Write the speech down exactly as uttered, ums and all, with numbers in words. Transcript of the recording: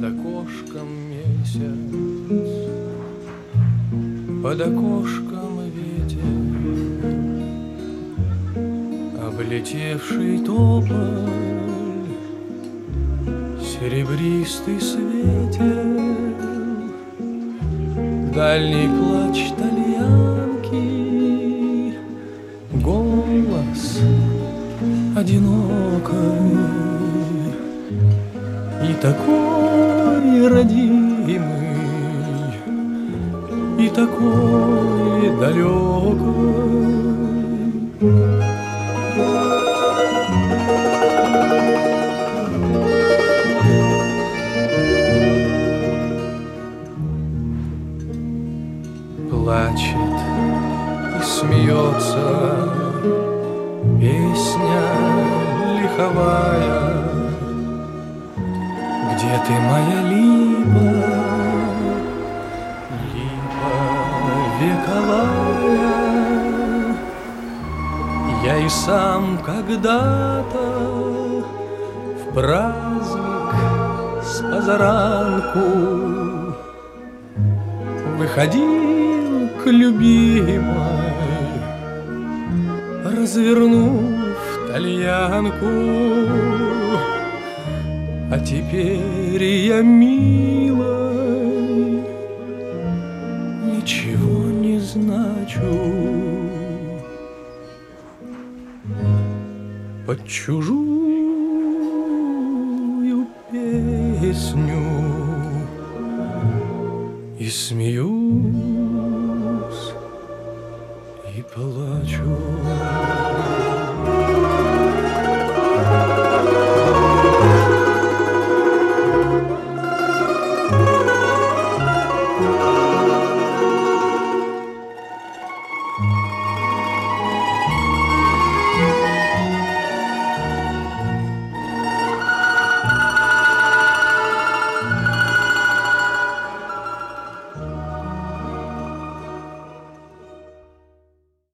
Под окошком месяц, под окошком ветер, облетевший тополь, серебристый светел, дальний плач тальянки, голос одинокой и такой родимый, и такой далекой. Плачет и смеется песня лиховая. Где ты, моя липа, липа вековая? Я и сам когда-то в праздник с позаранку выходил к любимой, развернув тальянку. А теперь я, милой, ничего не значу. Под чужую песню и смеюсь, и плачу.